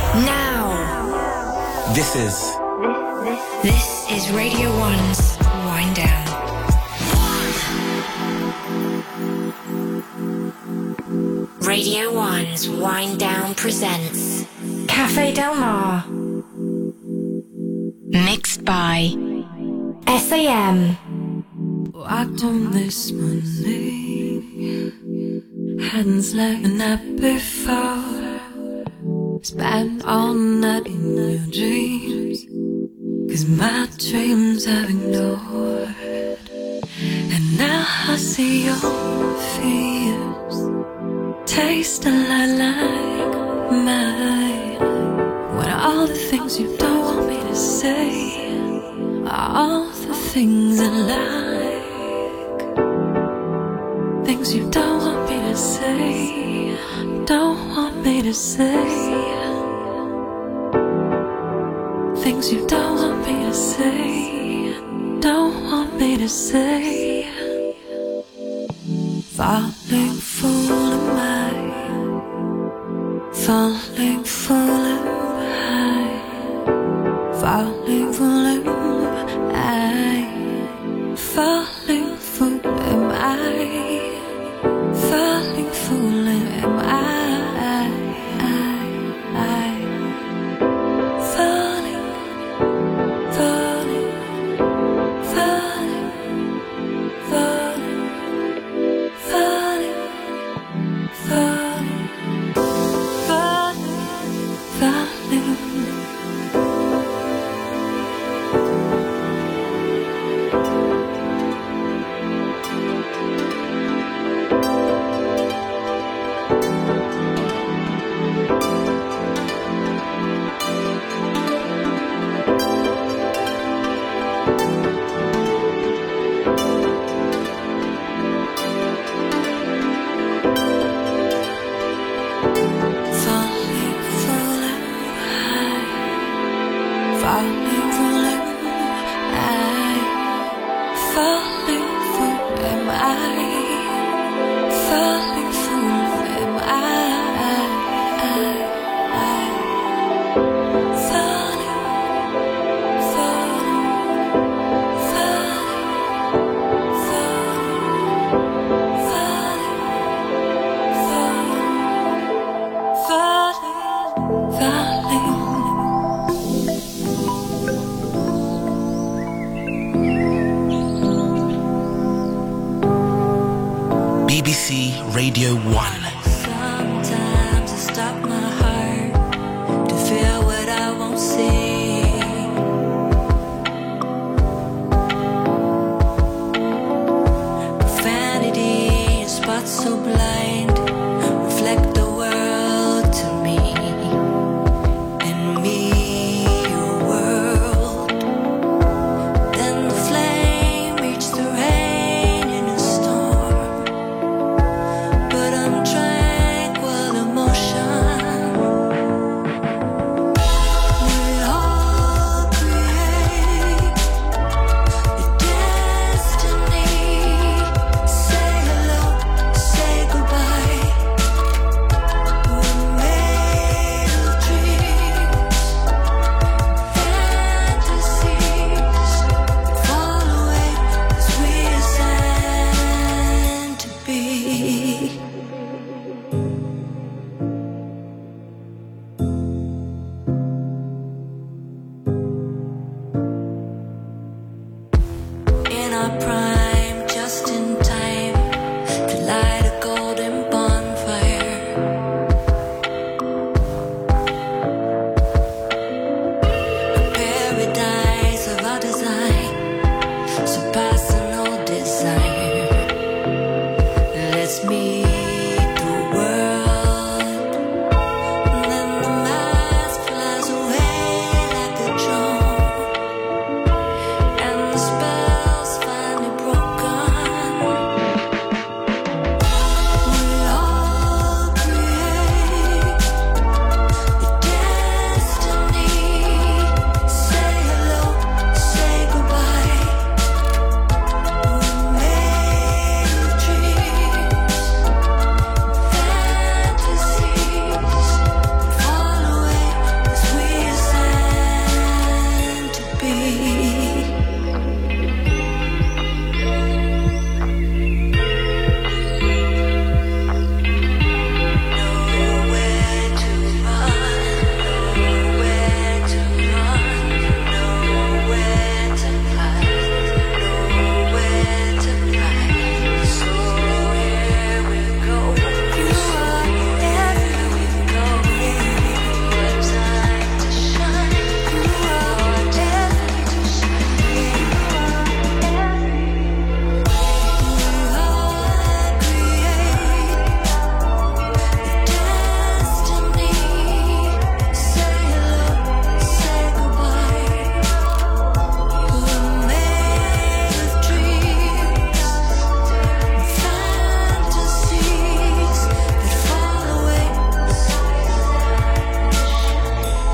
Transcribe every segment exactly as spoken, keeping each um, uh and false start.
Now. This is. This is Radio One's Wind Down. Radio One's Wind Down presents Cafe Del Mar. Mixed by S A M. Walked home this morning, hadn't slept the night before. Spent all night in your dreams, 'cause my dreams have ignored. And now I see your fears taste a lot like mine. When all the things you don't want me to say are all the things I like. Things you don't want me to say, don't want me to say. Things you don't want me to say, don't want me to say. Falling fool am I, falling fool am I, falling fool am I, falling fool am I, falling fool am I, I, I, falling, falling, falling, falling, falling, falling, falling, falling. B B C Radio one. Sometimes I stop my heart to feel what I won't see. Profanity in spots so blind reflect the world to me, and me your world. Then the flame reached the rain in a storm, but I'm trying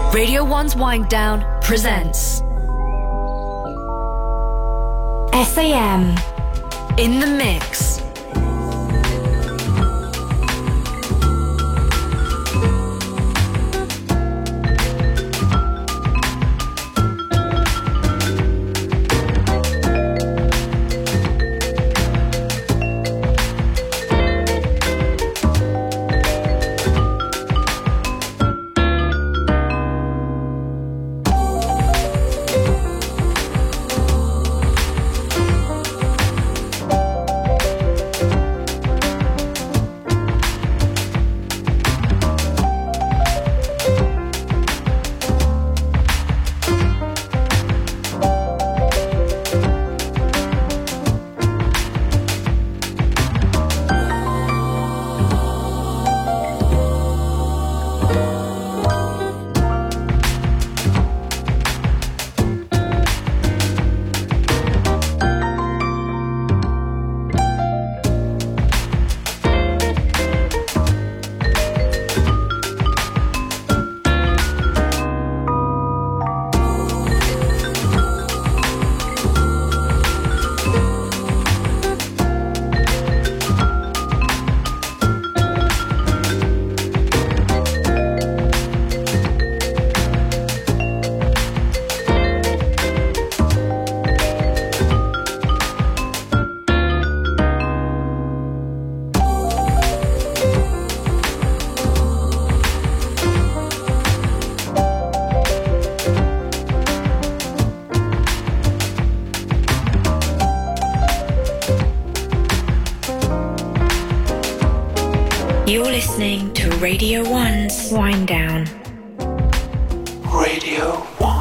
Radio one's Wind Down presents S A M In the Mix. You're listening to Radio one's Wind Down. Radio one.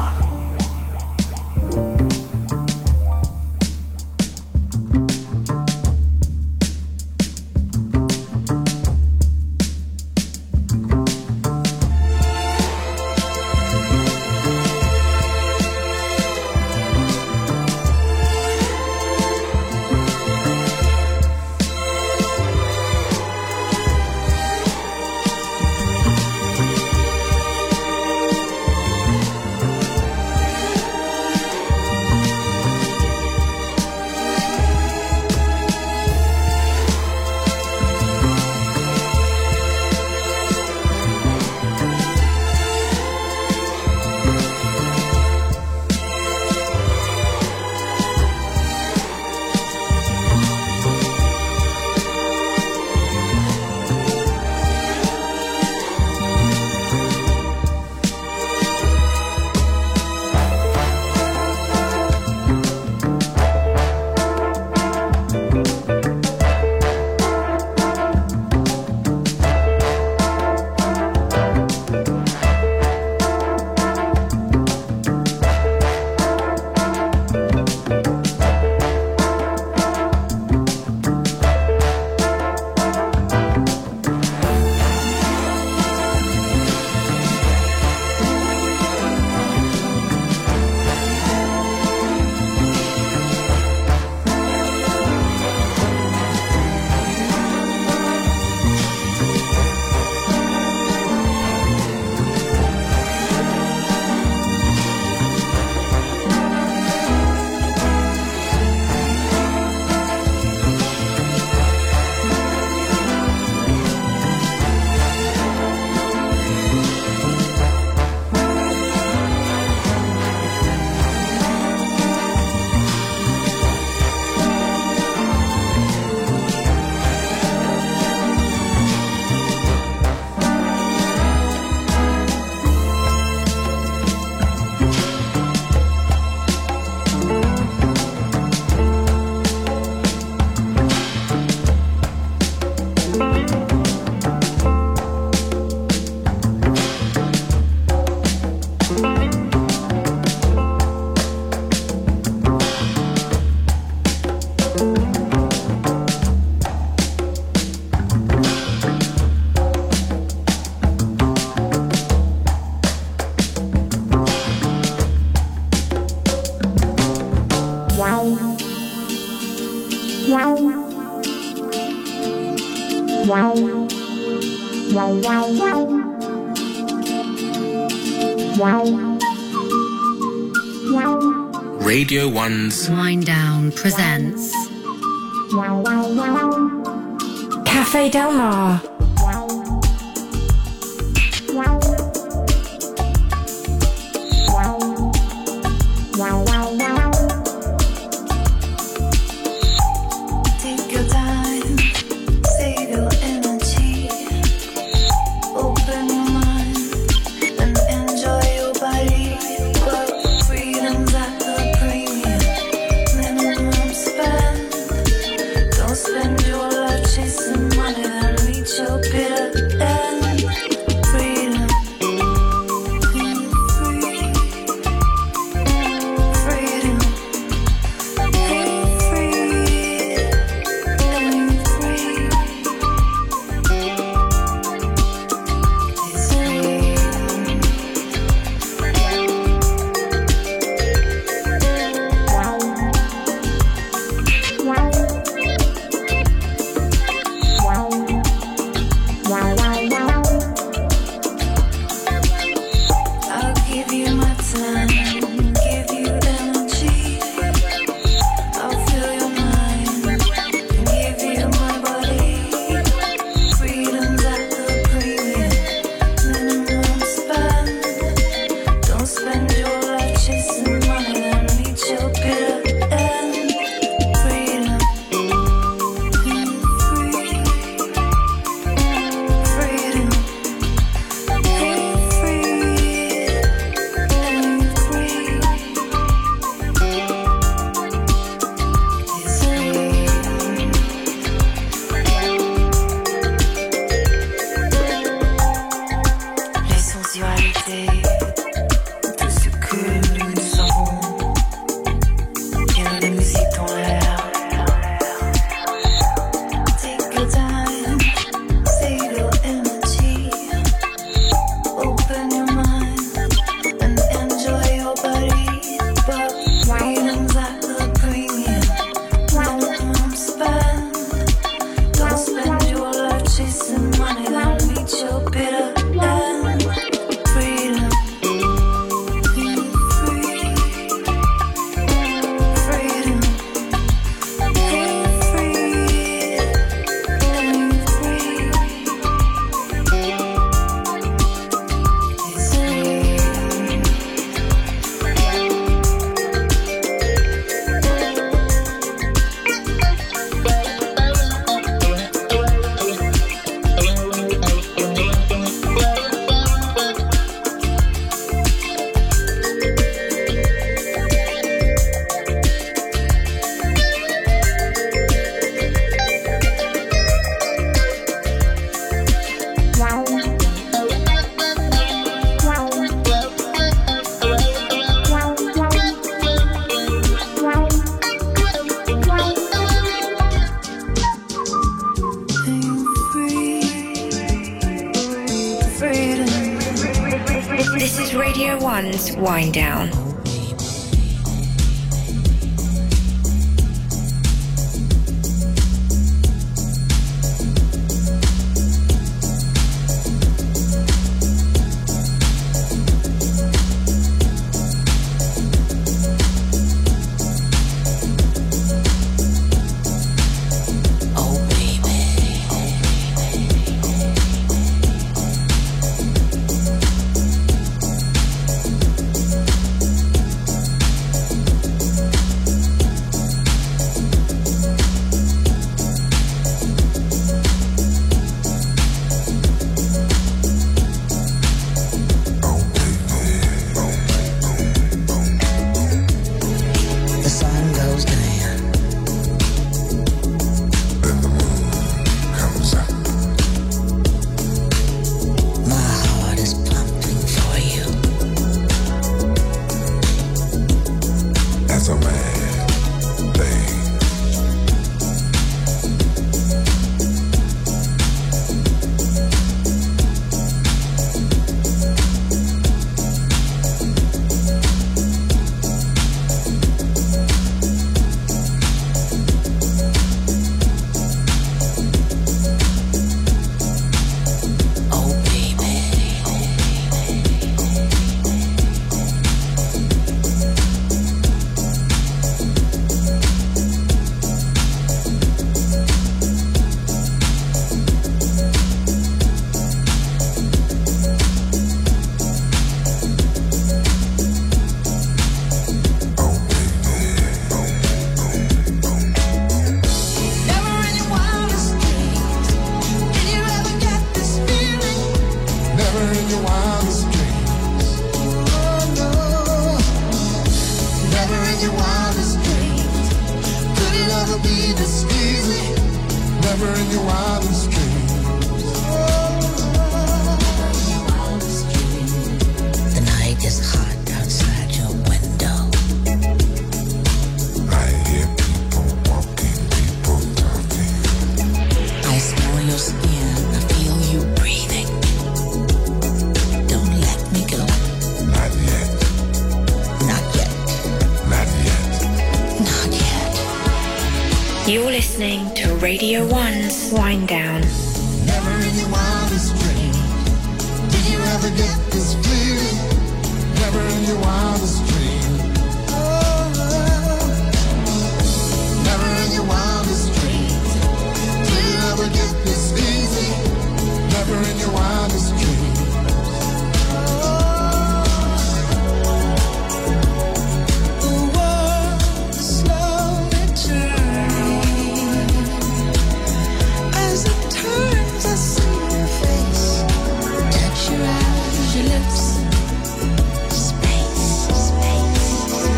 Radio One's Wind Down presents Cafe Del Mar. Wind Down. in your wildest dreams. The night is hot outside your window. I hear people walking, people talking. I smell your skin, I feel you breathing. Don't let me go. Not yet, Not yet, not yet. not yet. You're listening to Radio One's Wind Down. Never in your wildest dreams did you ever get this feeling. Never in your wildest dreams. Never in your wildest dreams did you ever get this easy. Never in your wildest dreams. The world is slowly turning. As it turns, I see your face. Touch your eyes, your lips. Space, space.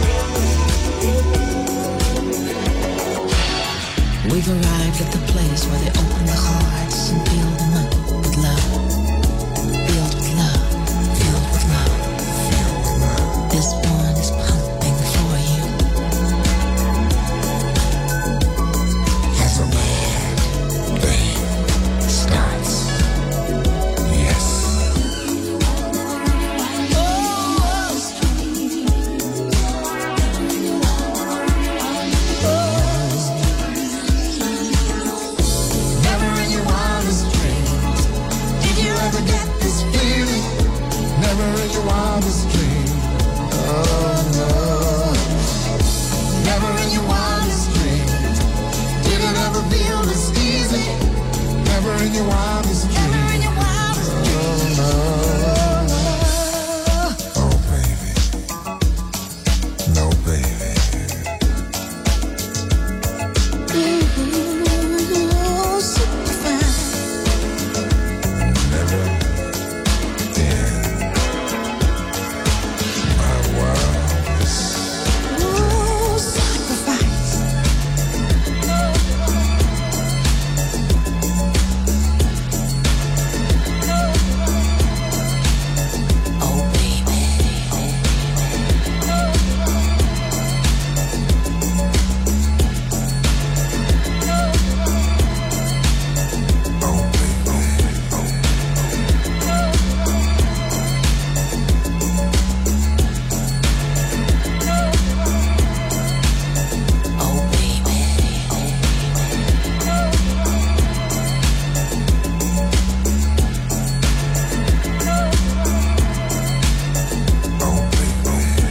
We've arrived at the place where they open the hearts and fill them up with love. Filled with love, filled with love. This one is pumping for you. As a man thing starts. Yes. Never in your wildest dreams did you ever get this feeling. Never in your wildest dreams. Oh no. Never in your wildest dreams did it ever feel this easy. Never in your wildest dreams. Never in your wildest dreams. Oh no. Oh baby. No baby. Oh, super fine. Never in my wildest. Oh, sacrifice. Oh, baby. Oh baby. Oh, baby. Oh baby.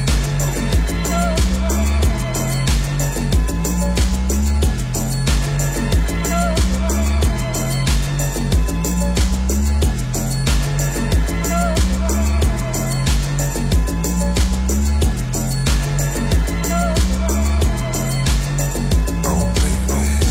Oh baby.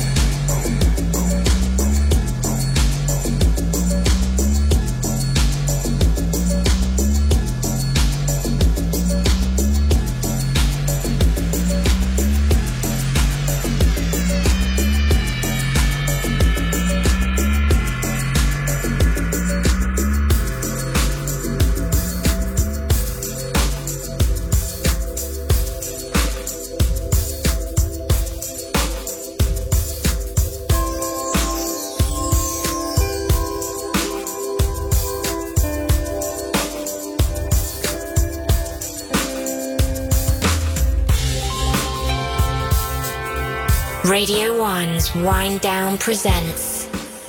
Radio One's Wind Down presents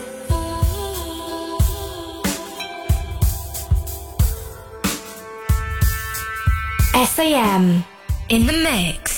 S A M in the mix.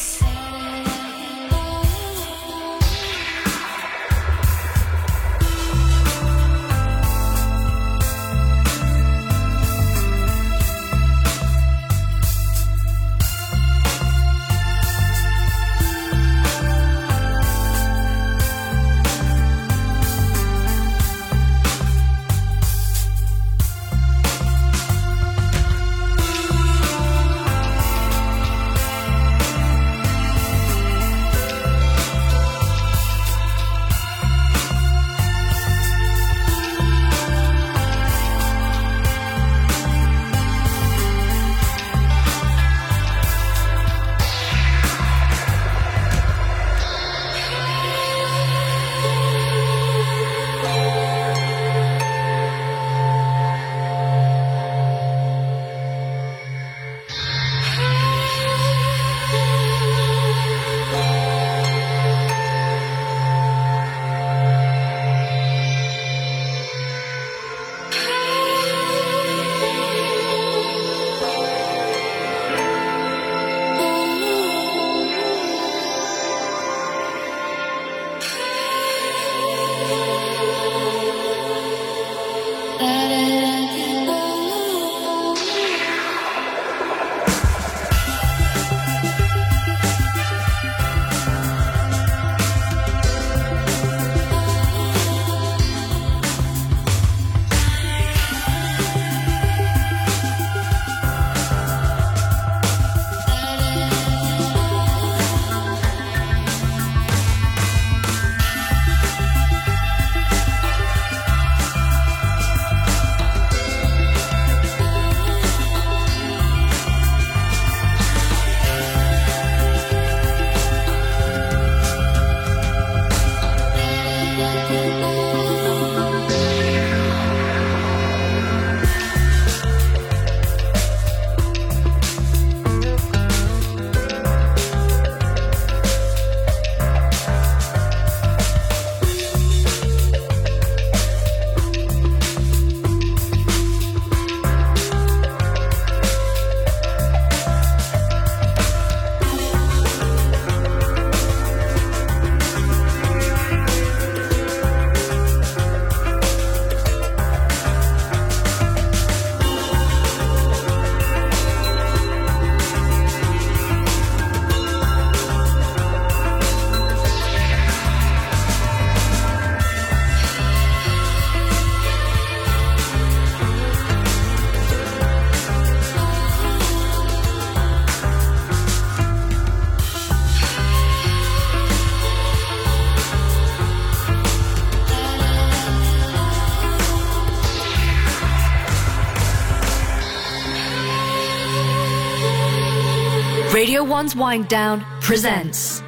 Radio one's Wind Down presents.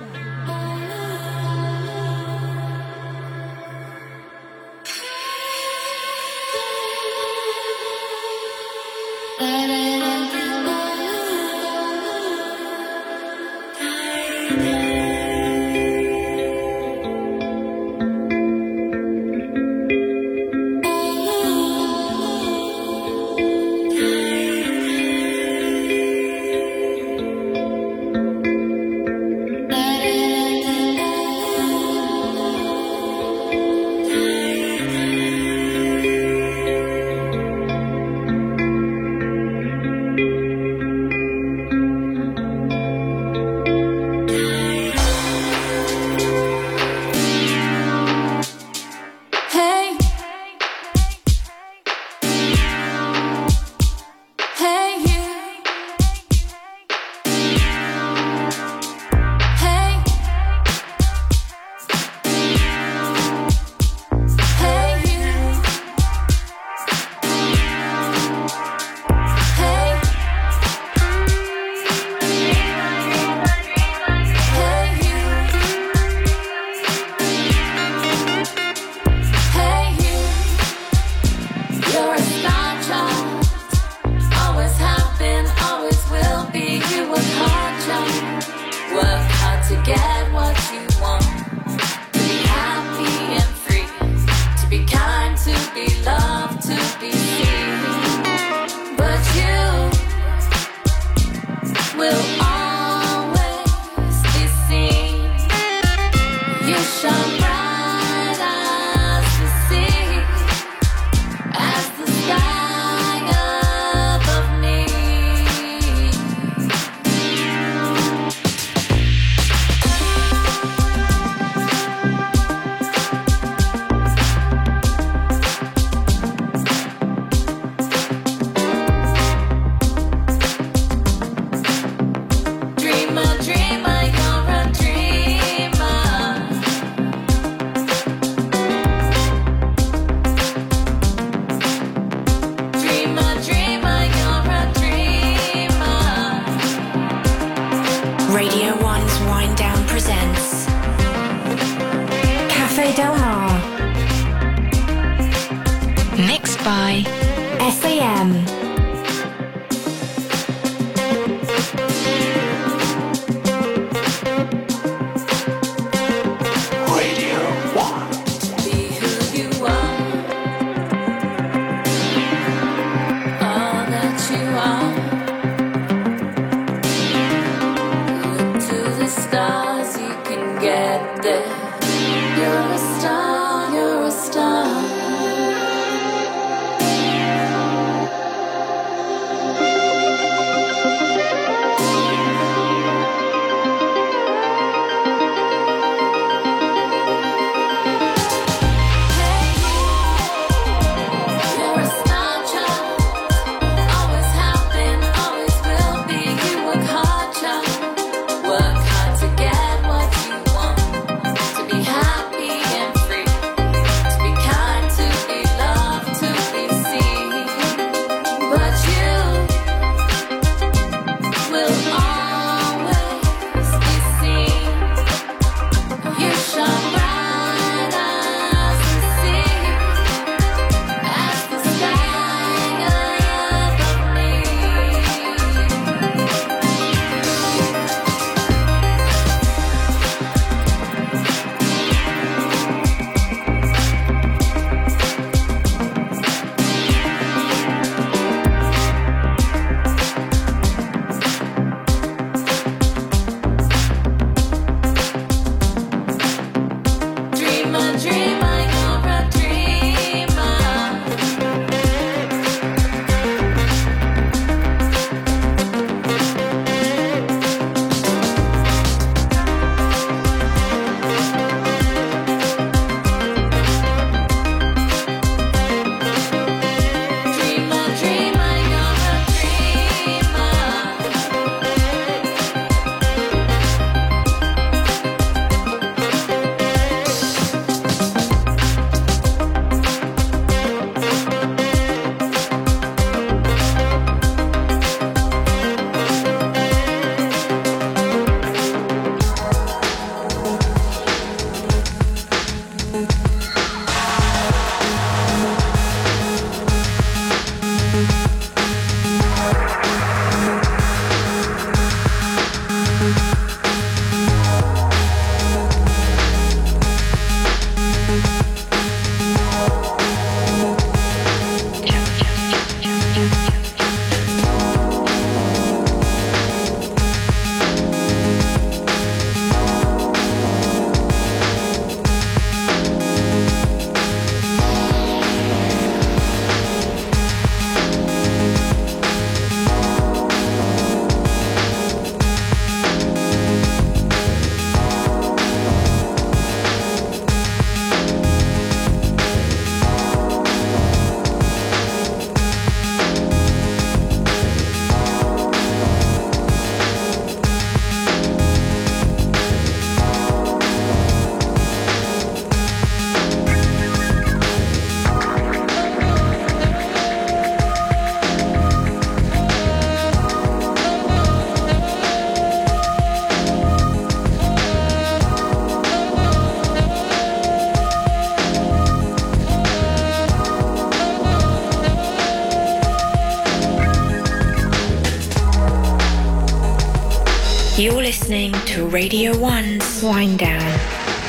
You're listening to Radio One's Wind Down.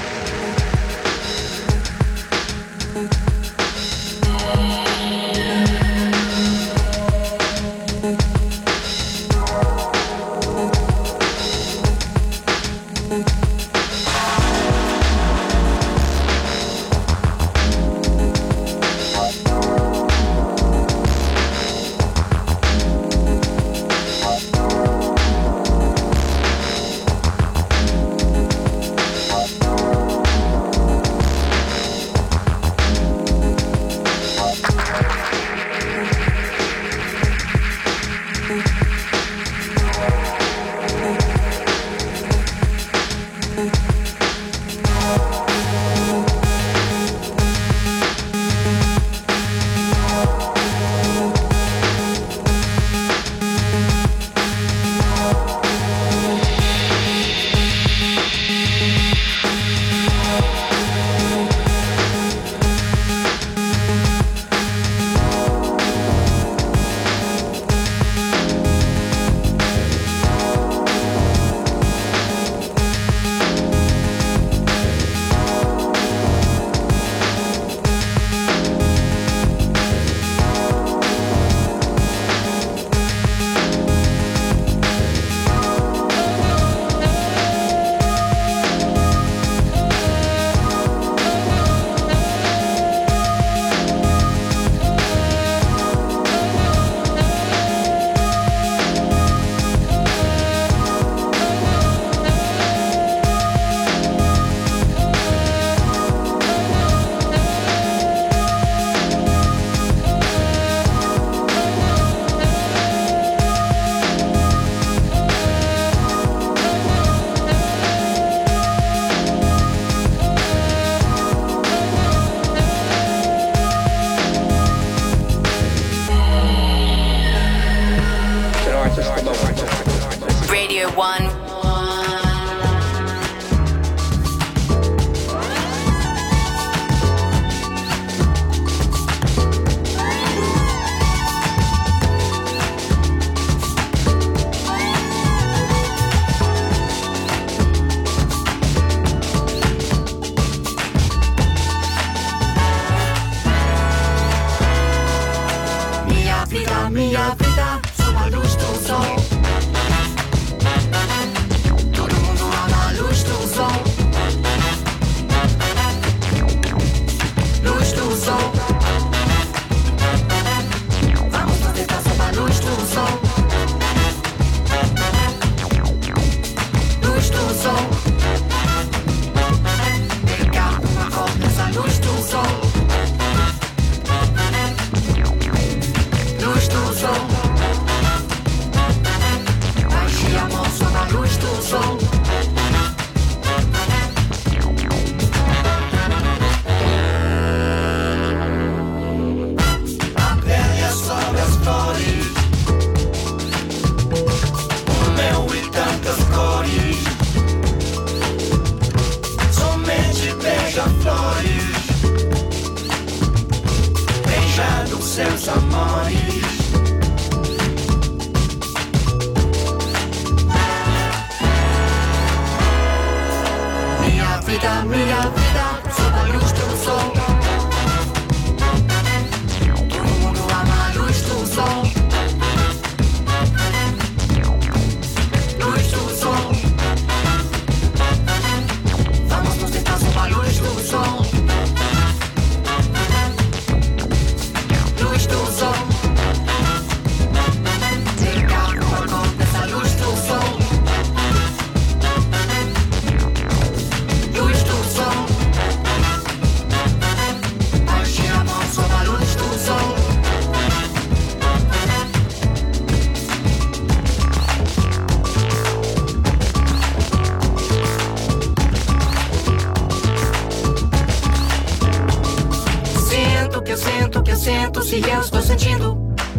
Se eu estou sentindo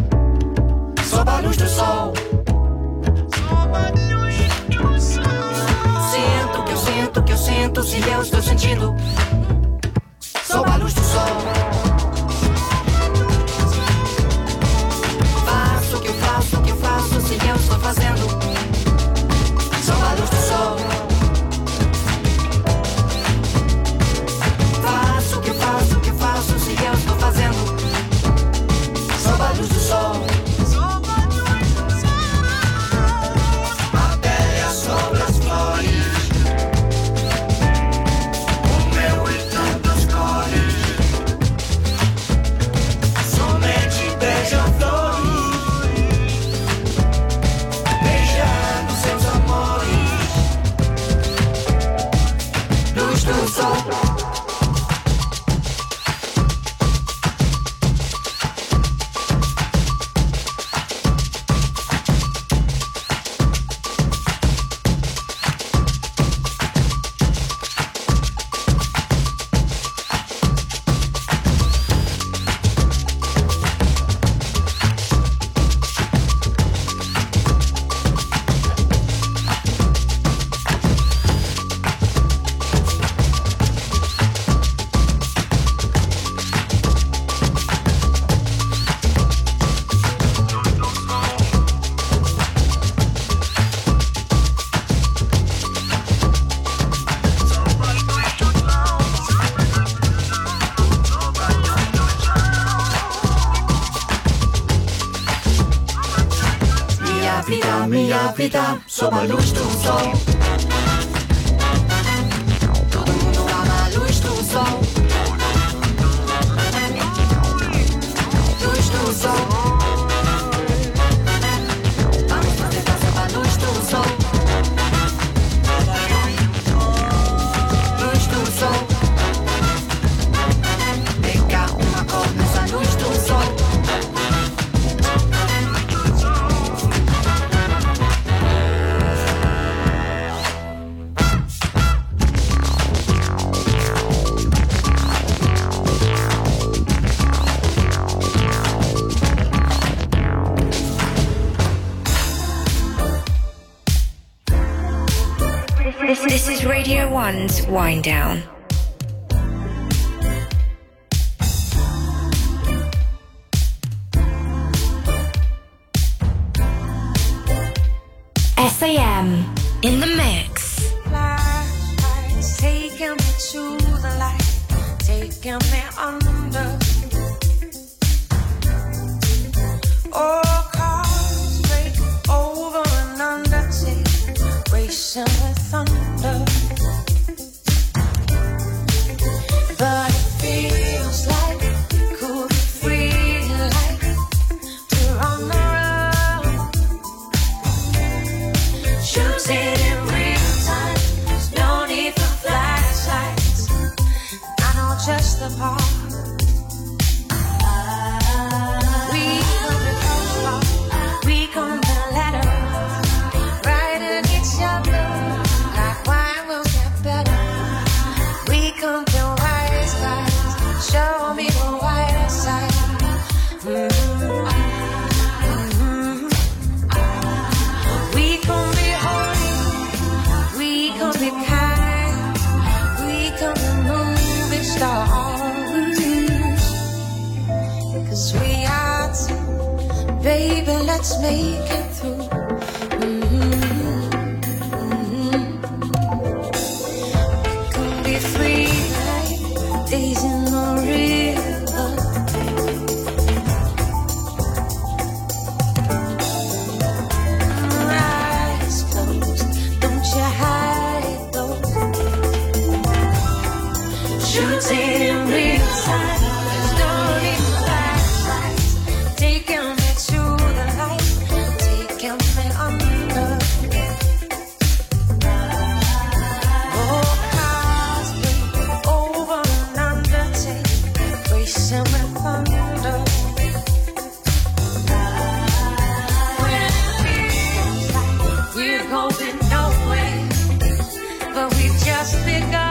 sob a luz do sol, sinto que eu sinto que eu sinto. Se eu estou sentindo sob a luz do sol, faço o que eu faço, o que eu faço. Se eu estou fazendo sob a Minha vida, minha vida, sob a luz do sol. Todo mundo ama a luz do sol. Luz do sol. Vamos fazer festa pra luz do sol. Luz do sol. Pegar uma cor nessa luz do sol. This, this is Radio One's Wind Down. S A M in the mix. Flashlights taking me to the light, taking me under. Oh, cars break over and undertake, racing with thunder. But it feels like it could be free, like we're on the run. Shooting in real time, there's no need for flashlights. I know just the part. We come to crosswalk, we come to ladder, riding each other like wine will get better. We come to wise guys, show me the white side. Mm-hmm. Mm-hmm. We can be holy, we can be kind, we can be movie stars. Cause we are two, baby, let's make it through. Mm-hmm. Mm-hmm. We can be free like days in the river. Eyes closed, don't you hide those. Shooting in real time, there's no need for flashlights. Taking me to the light, taking me under. Oh, cars break over and undertake, racing with thunder. When it feels like we're going nowhere, but we just begun.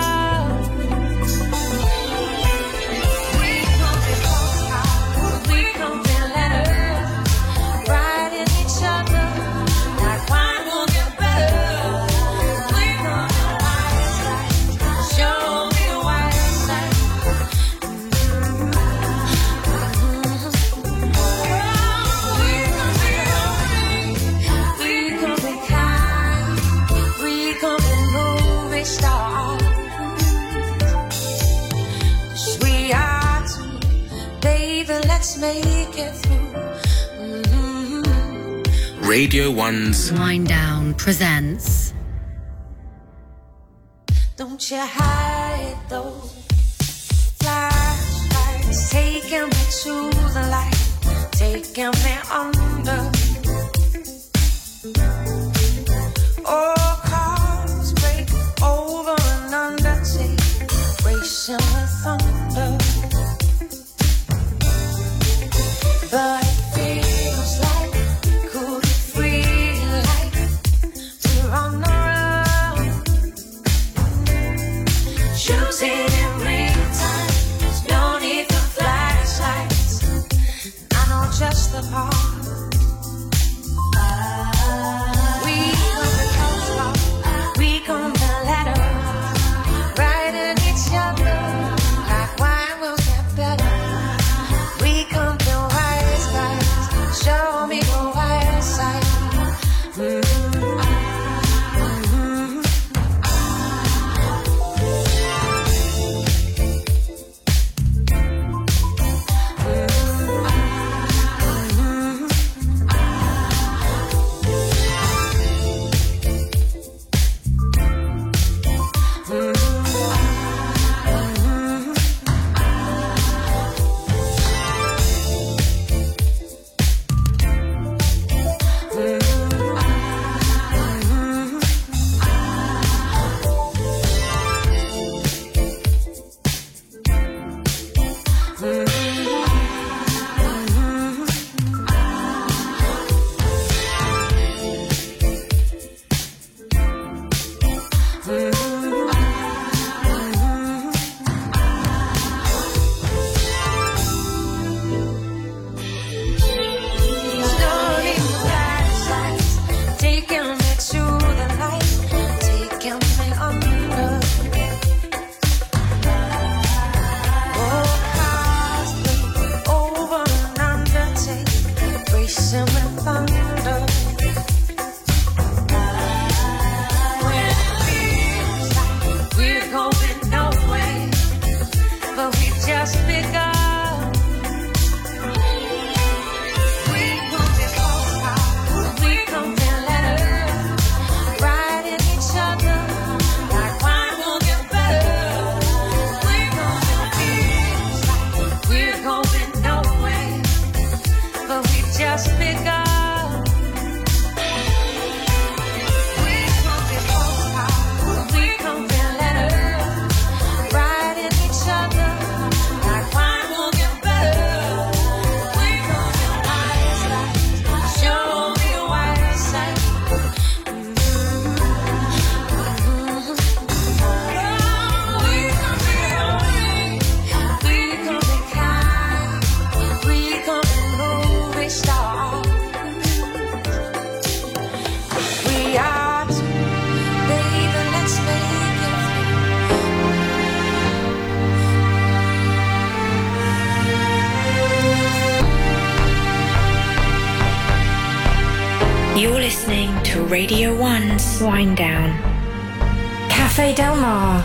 We come to postcards, we come to letters, writing each other like wine will get better. We come to white side, show me the white side. Mm-hmm. We can be holy, we can be kind, we can be movie stars. 'Cause we are two, baby, let's make it through. Mm-hmm. Radio One's Wind Down presents Don't you hide those flashlights, taking me to the light, taking me under. Oh, cars break over and undertake, racing with thunder. But it feels like it could be free, like we're on the run. Shooting in real time, there's no need for flashlights. I know just the part. You're listening to Radio one's Wind Down. Cafe Del Mar.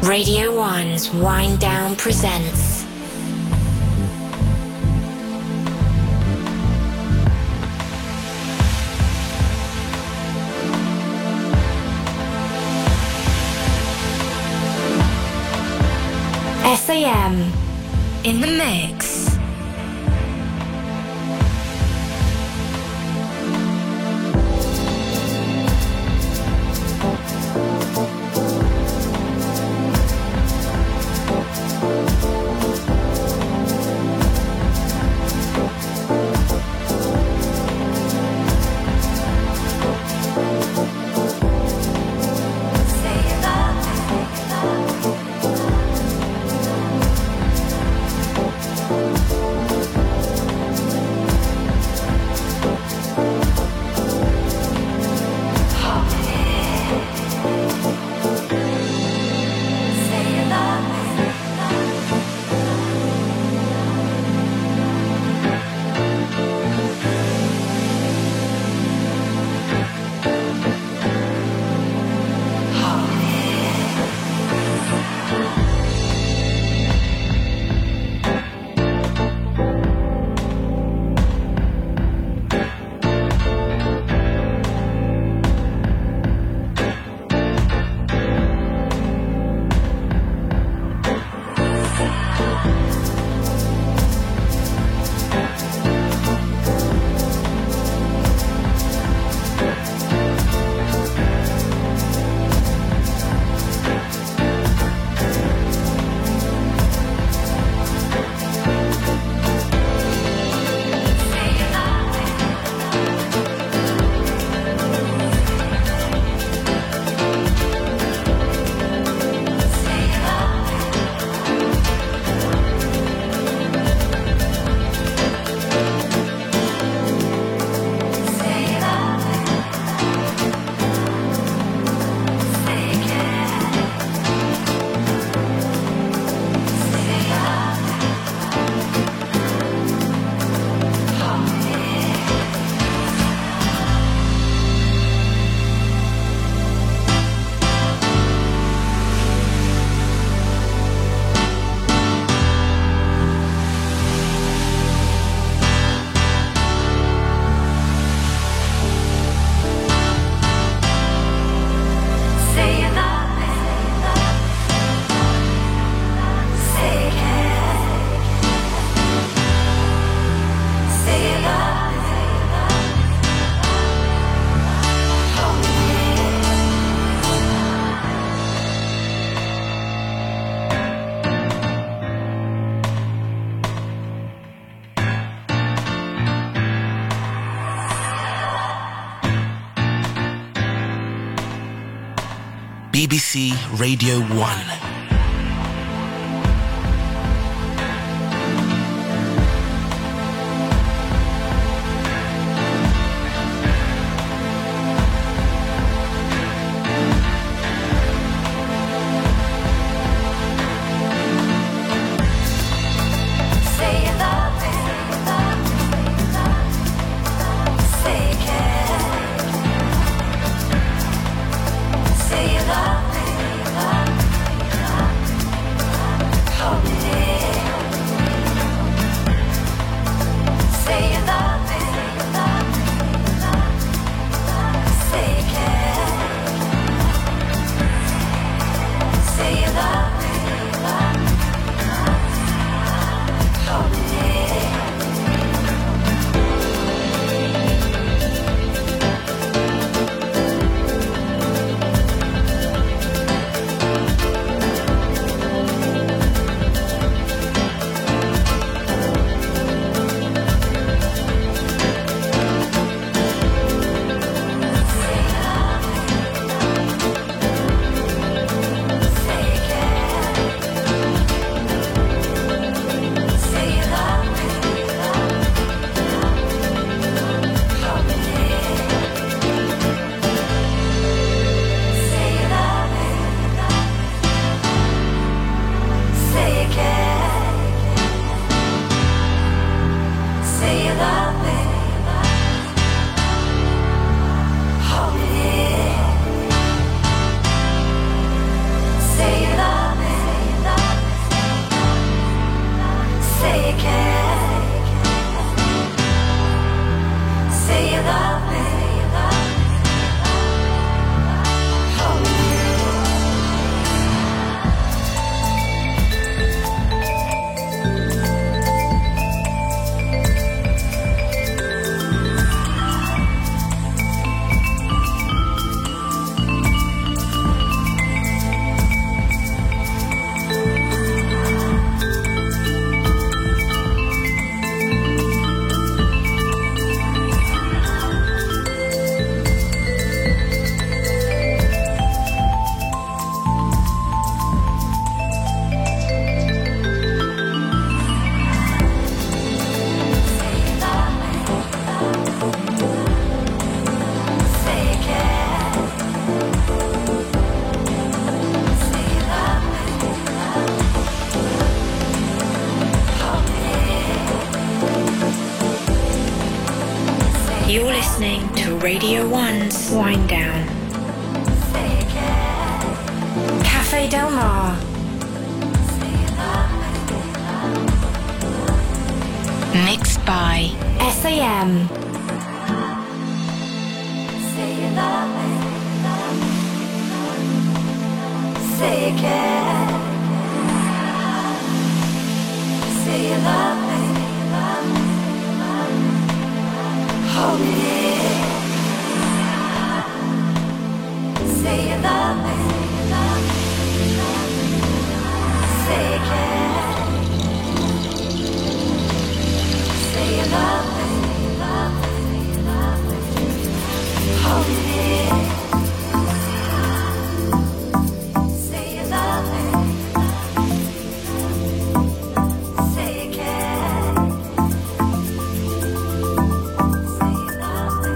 Radio one's Wind Down presents S A M in the mix. B B C Radio one. Say you love me, love me, love me. You're listening to Radio One's Wind Down. Cafe Del Mar. Mixed by S A M. Say you love me. Say you care. Say you love me. Hold me near. Say you love me. Say you care. Say you love me. Hold me near. Say you love me. Say you care. Say you love me.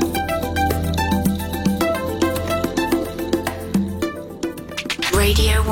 Radio